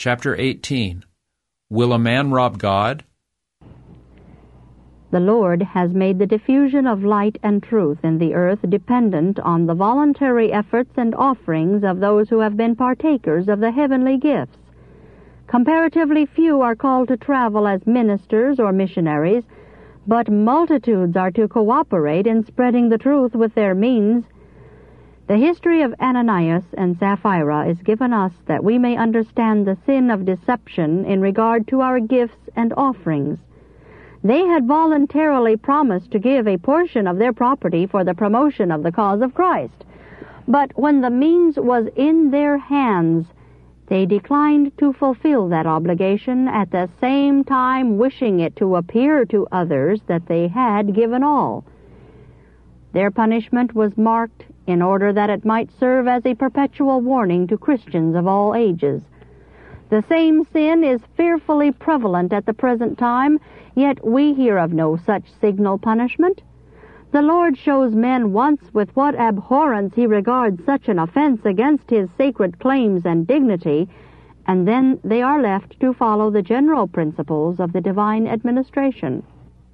Chapter 18. Will a man rob God? The Lord has made the diffusion of light and truth in the earth dependent on the voluntary efforts and offerings of those who have been partakers of the heavenly gifts. Comparatively few are called to travel as ministers or missionaries, but multitudes are to cooperate in spreading the truth with their means. The history of Ananias and Sapphira is given us that we may understand the sin of deception in regard to our gifts and offerings. They had voluntarily promised to give a portion of their property for the promotion of the cause of Christ, but when the means was in their hands, they declined to fulfill that obligation, at the same time wishing it to appear to others that they had given all. Their punishment was marked in order that it might serve as a perpetual warning to Christians of all ages. The same sin is fearfully prevalent at the present time, yet we hear of no such signal punishment. The Lord shows men once with what abhorrence he regards such an offense against his sacred claims and dignity, and then they are left to follow the general principles of the divine administration.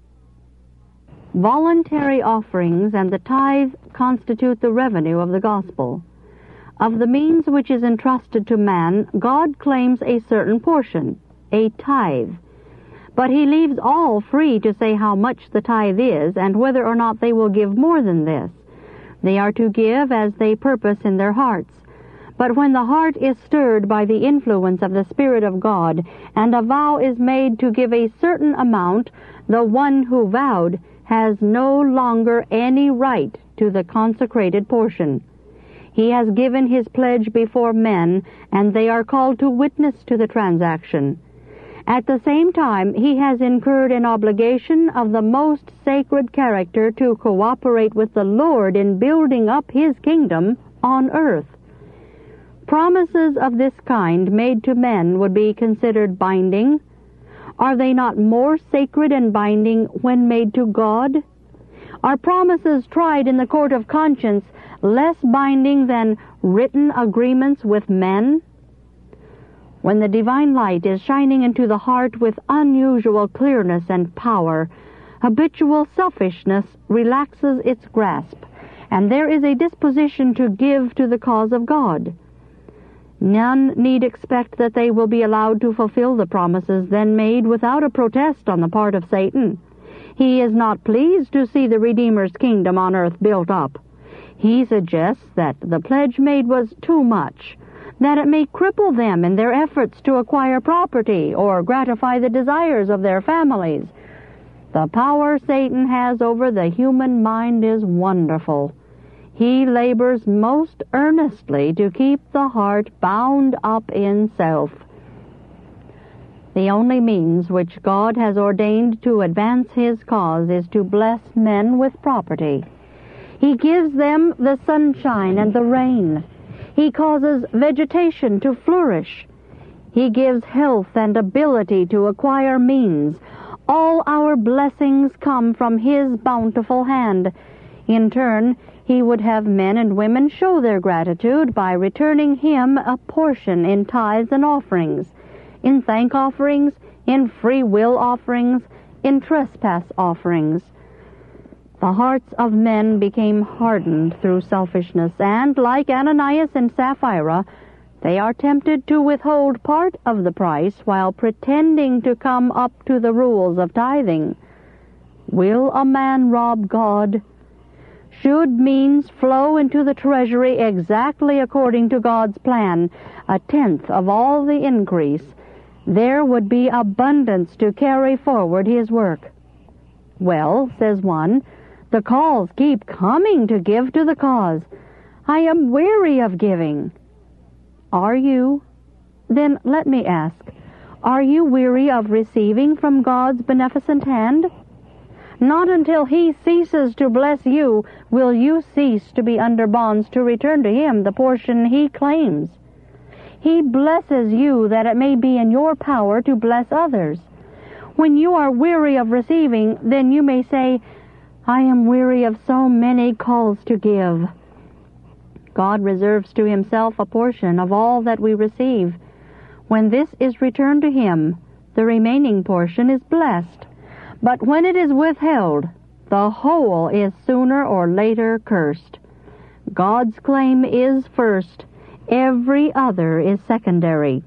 Voluntary offerings and the tithe constitute the revenue of the gospel. Of the means which is entrusted to man, God claims a certain portion, a tithe. But he leaves all free to say how much the tithe is, and whether or not they will give more than this. They are to give as they purpose in their hearts. But when the heart is stirred by the influence of the Spirit of God, and a vow is made to give a certain amount, the one who vowed has no longer any right to the consecrated portion. He has given his pledge before men, and they are called to witness to the transaction. At the same time, he has incurred an obligation of the most sacred character to cooperate with the Lord in building up his kingdom on earth. Promises of this kind made to men would be considered binding. Are they not more sacred and binding when made to God? Are promises tried in the court of conscience less binding than written agreements with men? When the divine light is shining into the heart with unusual clearness and power, habitual selfishness relaxes its grasp, and there is a disposition to give to the cause of God. None need expect that they will be allowed to fulfill the promises then made without a protest on the part of Satan. He is not pleased to see the Redeemer's kingdom on earth built up. He suggests that the pledge made was too much, that it may cripple them in their efforts to acquire property or gratify the desires of their families. The power Satan has over the human mind is wonderful. He labors most earnestly to keep the heart bound up in self. The only means which God has ordained to advance his cause is to bless men with property. He gives them the sunshine and the rain. He causes vegetation to flourish. He gives health and ability to acquire means. All our blessings come from his bountiful hand. In turn, he would have men and women show their gratitude by returning him a portion in tithes and offerings, in thank offerings, in free will offerings, in trespass offerings. The hearts of men became hardened through selfishness, and, like Ananias and Sapphira, they are tempted to withhold part of the price while pretending to come up to the rules of tithing. Will a man rob God? Should means flow into the treasury exactly according to God's plan, a tenth of all the increase, there would be abundance to carry forward his work. Well, says one, the calls keep coming to give to the cause. I am weary of giving. Are you? Then let me ask, are you weary of receiving from God's beneficent hand? Not until he ceases to bless you will you cease to be under bonds to return to him the portion he claims. He blesses you that it may be in your power to bless others. When you are weary of receiving, then you may say, I am weary of so many calls to give. God reserves to himself a portion of all that we receive. When this is returned to him, the remaining portion is blessed. But when it is withheld, the whole is sooner or later cursed. God's claim is first. Every other is secondary.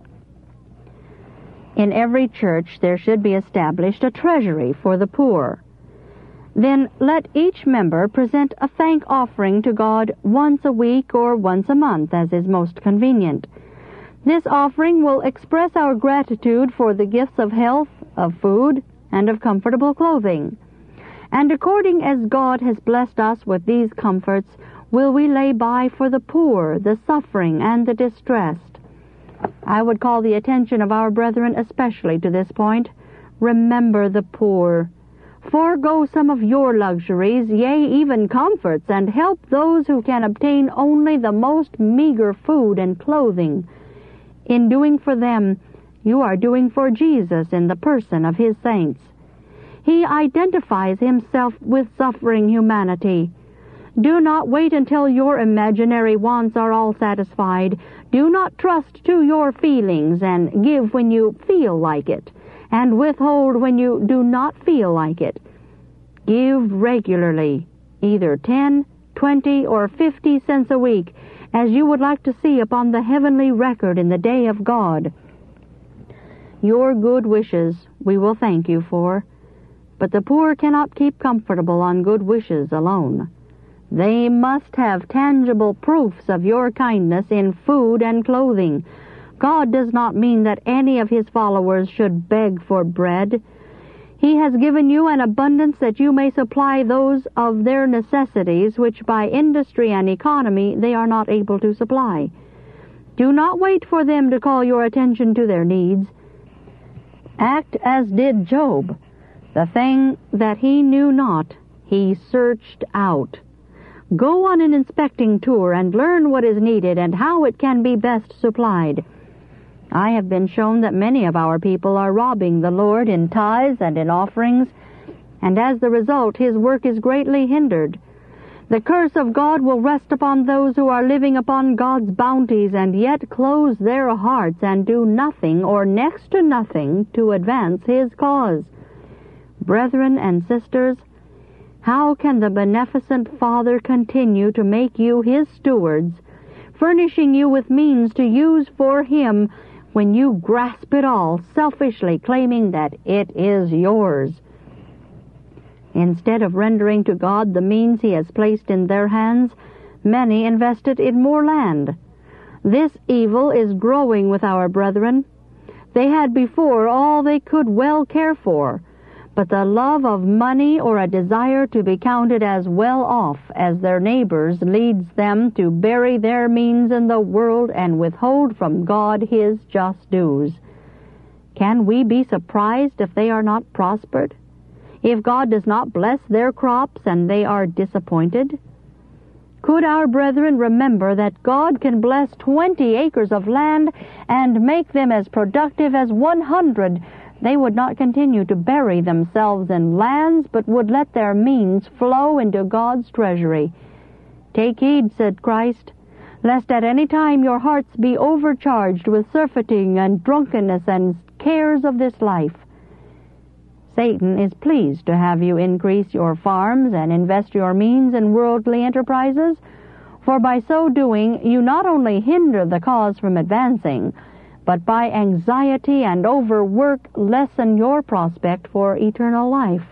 In every church there should be established a treasury for the poor. Then let each member present a thank offering to God once a week or once a month, as is most convenient. This offering will express our gratitude for the gifts of health, of food, and of comfortable clothing. And according as God has blessed us with these comforts, will we lay by for the poor, the suffering, and the distressed. I would call the attention of our brethren especially to this point. Remember the poor. Forego some of your luxuries, yea, even comforts, and help those who can obtain only the most meager food and clothing. In doing for them, you are doing for Jesus in the person of his saints. He identifies himself with suffering humanity. Do not wait until your imaginary wants are all satisfied. Do not trust to your feelings and give when you feel like it, and withhold when you do not feel like it. Give regularly, either 10, 20, or 50 cents a week, as you would like to see upon the heavenly record in the day of God. Your good wishes we will thank you for, but the poor cannot keep comfortable on good wishes alone. They must have tangible proofs of your kindness in food and clothing. God does not mean that any of his followers should beg for bread. He has given you an abundance that you may supply those of their necessities which by industry and economy they are not able to supply. Do not wait for them to call your attention to their needs. Act as did Job. The thing that he knew not, he searched out. Go on an inspecting tour and learn what is needed and how it can be best supplied. I have been shown that many of our people are robbing the Lord in tithes and in offerings, and as the result his work is greatly hindered. The curse of God will rest upon those who are living upon God's bounties and yet close their hearts and do nothing or next to nothing to advance his cause. Brethren and sisters, how can the beneficent Father continue to make you his stewards, furnishing you with means to use for him when you grasp it all, selfishly claiming that it is yours? Instead of rendering to God the means he has placed in their hands, many invest it in more land. This evil is growing with our brethren. They had before all they could well care for, but the love of money or a desire to be counted as well off as their neighbors leads them to bury their means in the world and withhold from God his just dues. Can we be surprised if they are not prospered? If God does not bless their crops and they are disappointed? Could our brethren remember that God can bless 20 acres of land and make them as productive as 100, they would not continue to bury themselves in lands, but would let their means flow into God's treasury. Take heed, said Christ, lest at any time your hearts be overcharged with surfeiting and drunkenness and cares of this life. Satan is pleased to have you increase your farms and invest your means in worldly enterprises, for by so doing you not only hinder the cause from advancing, but by anxiety and overwork lessen your prospect for eternal life.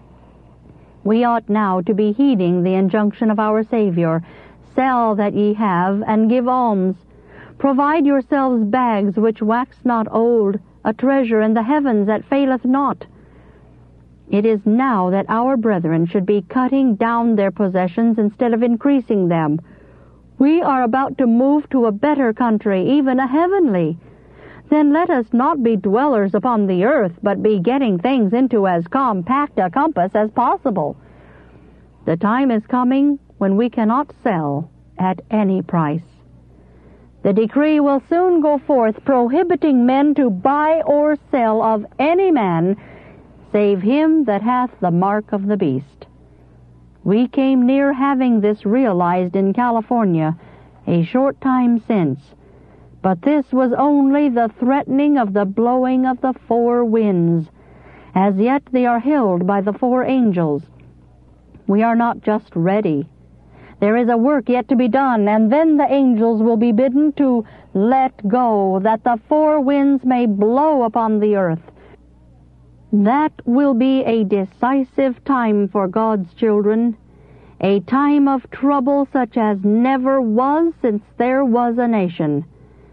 We ought now to be heeding the injunction of our Savior, sell that ye have, and give alms. Provide yourselves bags which wax not old, a treasure in the heavens that faileth not. It is now that our brethren should be cutting down their possessions instead of increasing them. We are about to move to a better country, even a heavenly. Then let us not be dwellers upon the earth, but be getting things into as compact a compass as possible. The time is coming when we cannot sell at any price. The decree will soon go forth prohibiting men to buy or sell of any man, save him that hath the mark of the beast. We came near having this realized in California a short time since, But this was only the threatening of the blowing of the four winds. As yet they are held by the four angels. We are not just ready. There is a work yet to be done, and then the angels will be bidden to let go, that the four winds may blow upon the earth. That will be a decisive time for God's children, a time of trouble such as never was since there was a nation.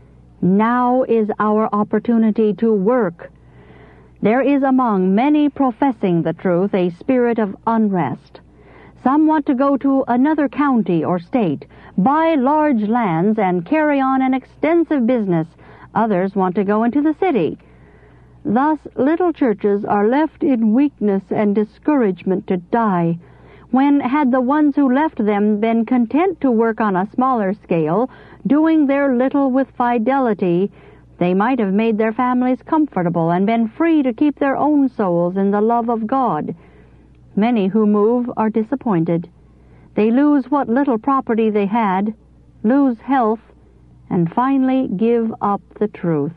Now is our opportunity to work. There is among many professing the truth a spirit of unrest. Some want to go to another county or state, buy large lands, and carry on an extensive business. Others want to go into the city. Thus little churches are left in weakness and discouragement to die, when had the ones who left them been content to work on a smaller scale, doing their little with fidelity, they might have made their families comfortable and been free to keep their own souls in the love of God. Many who move are disappointed. They lose what little property they had, lose health, and finally give up the truth.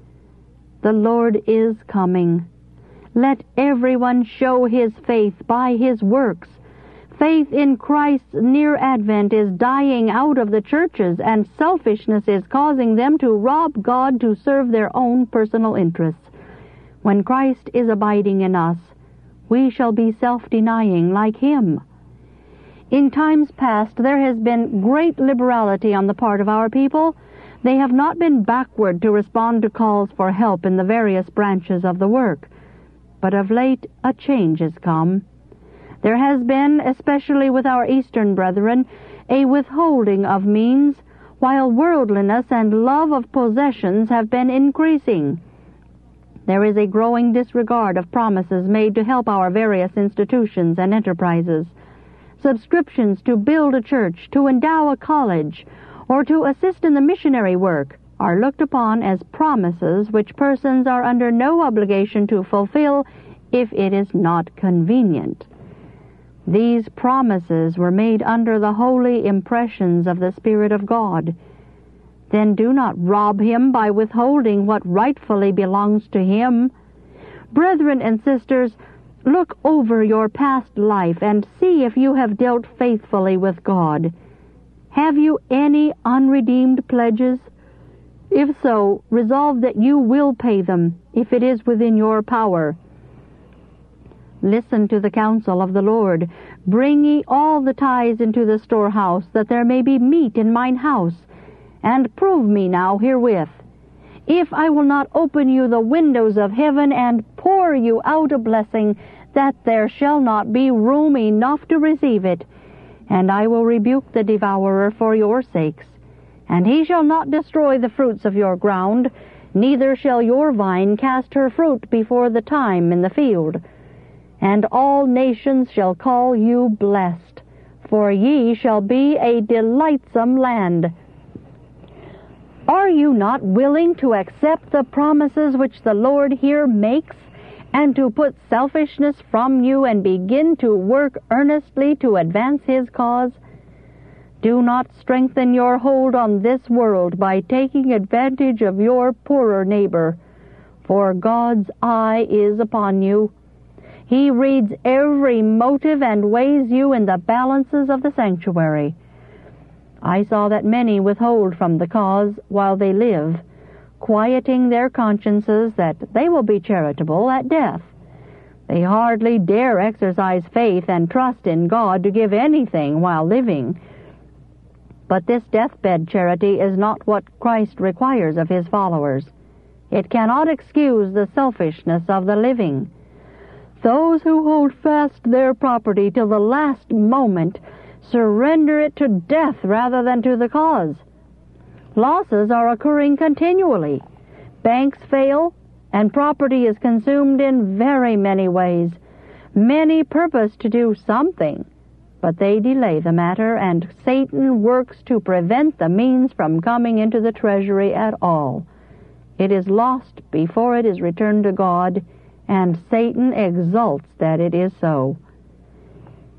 The Lord is coming. Let everyone show his faith by his works. Faith in Christ's near advent is dying out of the churches, and selfishness is causing them to rob God to serve their own personal interests. When Christ is abiding in us, we shall be self-denying like him. In times past there has been great liberality on the part of our people. They have not been backward to respond to calls for help in the various branches of the work. But of late a change has come. There has been, especially with our Eastern brethren, a withholding of means, while worldliness and love of possessions have been increasing. There is a growing disregard of promises made to help our various institutions and enterprises. Subscriptions to build a church, to endow a college, or to assist in the missionary work are looked upon as promises which persons are under no obligation to fulfill if it is not convenient. These promises were made under the holy impressions of the Spirit of God. Then do not rob him by withholding what rightfully belongs to him. Brethren and sisters, look over your past life and see if you have dealt faithfully with God. Have you any unredeemed pledges? If so, resolve that you will pay them, if it is within your power. Listen to the counsel of the Lord. Bring ye all the tithes into the storehouse, that there may be meat in mine house. And prove me now herewith, if I will not open you the windows of heaven, and pour you out a blessing, that there shall not be room enough to receive it. And I will rebuke the devourer for your sakes. And he shall not destroy the fruits of your ground, neither shall your vine cast her fruit before the time in the field. And all nations shall call you blessed, for ye shall be a delightsome land. Are you not willing to accept the promises which the Lord here makes, and to put selfishness from you and begin to work earnestly to advance his cause? Do not strengthen your hold on this world by taking advantage of your poorer neighbor, for God's eye is upon you. He reads every motive and weighs you in the balances of the sanctuary. I saw that many withhold from the cause while they live, quieting their consciences that they will be charitable at death. They hardly dare exercise faith and trust in God to give anything while living. But this deathbed charity is not what Christ requires of his followers. It cannot excuse the selfishness of the living. Those who hold fast their property till the last moment surrender it to death rather than to the cause. Losses are occurring continually. Banks fail, and property is consumed in very many ways. Many purpose to do something, but they delay the matter, and Satan works to prevent the means from coming into the treasury at all. It is lost before it is returned to God, and Satan exults that it is so.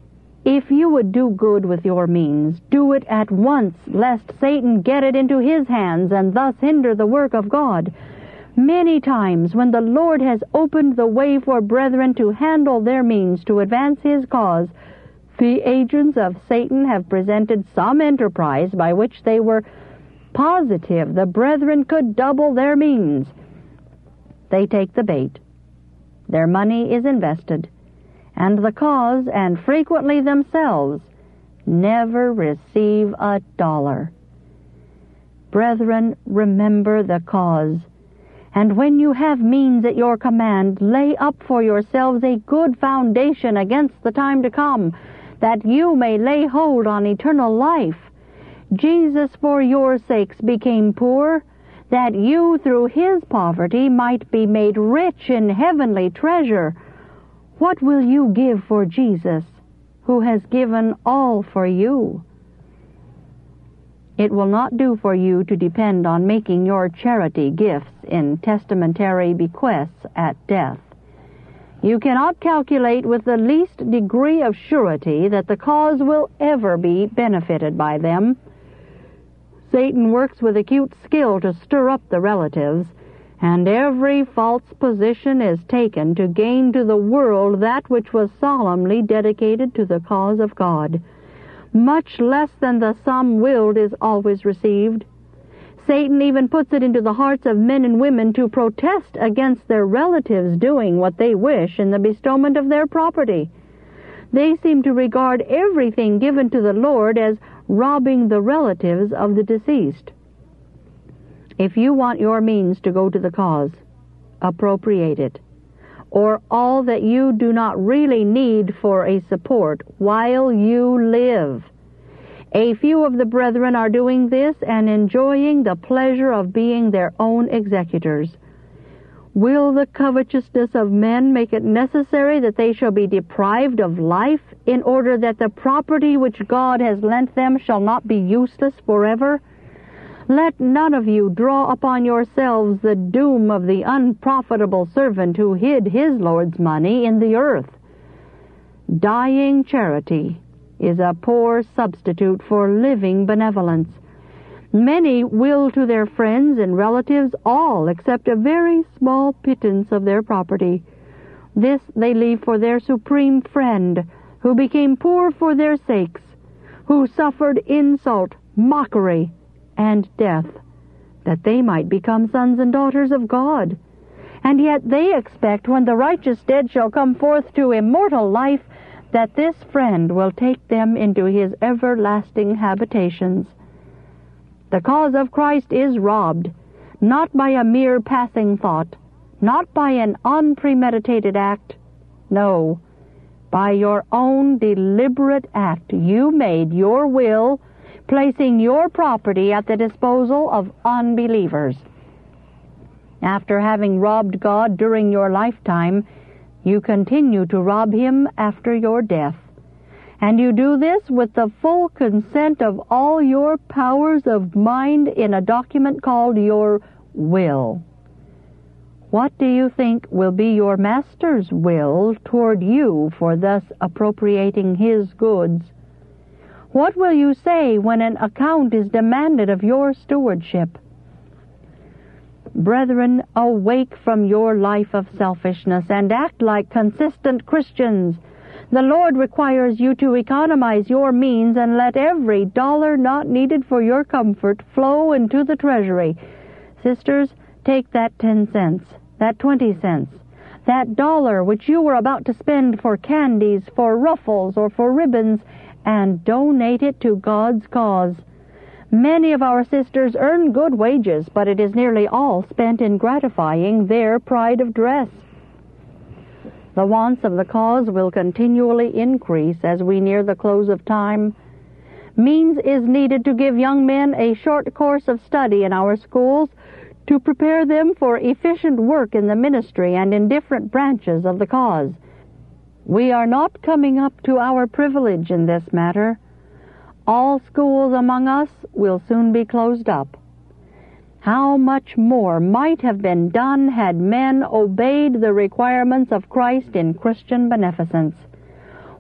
If you would do good with your means, do it at once, lest Satan get it into his hands and thus hinder the work of God. Many times, when the Lord has opened the way for brethren to handle their means to advance his cause, the agents of Satan have presented some enterprise by which they were positive the brethren could double their means. They take the bait. Their money is invested, and the cause, and frequently themselves, never receive a dollar. Brethren, remember the cause, and when you have means at your command, lay up for yourselves a good foundation against the time to come, that you may lay hold on eternal life. Jesus for your sakes became poor, that you through his poverty might be made rich in heavenly treasure. What will you give for Jesus, who has given all for you? It will not do for you to depend on making your charity gifts in testamentary bequests at death. You cannot calculate with the least degree of surety that the cause will ever be benefited by them. Satan works with acute skill to stir up the relatives, and every false position is taken to gain to the world that which was solemnly dedicated to the cause of God. Much less than the sum willed is always received. Satan even puts it into the hearts of men and women to protest against their relatives doing what they wish in the bestowment of their property. They seem to regard everything given to the Lord as robbing the relatives of the deceased. If you want your means to go to the cause, appropriate it, or all that you do not really need for a support while you live. A few of the brethren are doing this and enjoying the pleasure of being their own executors. Will the covetousness of men make it necessary that they shall be deprived of life in order that the property which God has lent them shall not be useless forever? Let none of you draw upon yourselves the doom of the unprofitable servant who hid his Lord's money in the earth. Dying charity is a poor substitute for living benevolence. Many will to their friends and relatives all except a very small pittance of their property. This they leave for their supreme friend, who became poor for their sakes, who suffered insult, mockery, and death, that they might become sons and daughters of God. And yet they expect, when the righteous dead shall come forth to immortal life, that this friend will take them into his everlasting habitations. The cause of Christ is robbed, not by a mere passing thought, not by an unpremeditated act. No, by your own deliberate act you made your will, placing your property at the disposal of unbelievers. After having robbed God during your lifetime, you continue to rob him after your death. And you do this with the full consent of all your powers of mind in a document called your will. What do you think will be your master's will toward you for thus appropriating his goods? What will you say when an account is demanded of your stewardship? Brethren, awake from your life of selfishness and act like consistent Christians. The Lord requires you to economize your means and let every dollar not needed for your comfort flow into the treasury. Sisters, take that 10 cents, that 20 cents, that dollar which you were about to spend for candies, for ruffles, or for ribbons, and donate it to God's cause. Many of our sisters earn good wages, but it is nearly all spent in gratifying their pride of dress. The wants of the cause will continually increase as we near the close of time. Means is needed to give young men a short course of study in our schools to prepare them for efficient work in the ministry and in different branches of the cause. We are not coming up to our privilege in this matter. All schools among us will soon be closed up. How much more might have been done had men obeyed the requirements of Christ in Christian beneficence?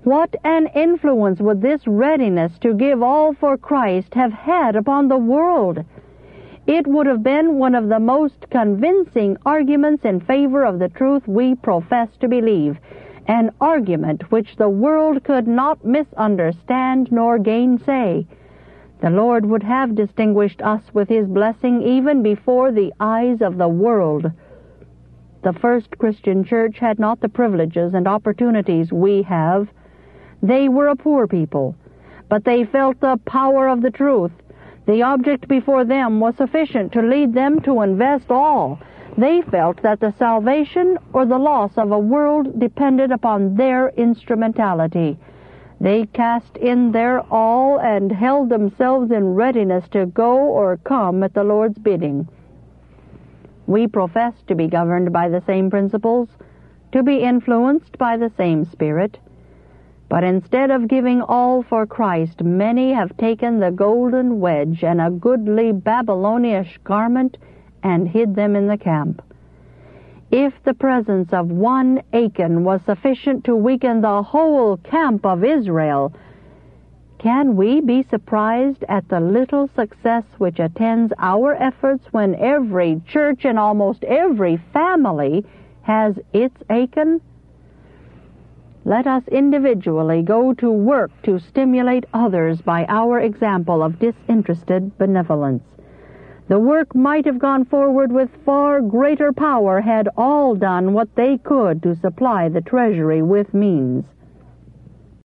What an influence would this readiness to give all for Christ have had upon the world! It would have been one of the most convincing arguments in favor of the truth we profess to believe, an argument which the world could not misunderstand nor gainsay. The Lord would have distinguished us with His blessing even before the eyes of the world. The first Christian church had not the privileges and opportunities we have. They were a poor people, but they felt the power of the truth. The object before them was sufficient to lead them to invest all. They felt that the salvation or the loss of a world depended upon their instrumentality. They cast in their all and held themselves in readiness to go or come at the Lord's bidding. We profess to be governed by the same principles, to be influenced by the same Spirit. But instead of giving all for Christ, many have taken the golden wedge and a goodly Babylonish garment and hid them in the camp. If the presence of one Achan was sufficient to weaken the whole camp of Israel, can we be surprised at the little success which attends our efforts when every church and almost every family has its Achan? Let us individually go to work to stimulate others by our example of disinterested benevolence. The work might have gone forward with far greater power had all done what they could to supply the treasury with means.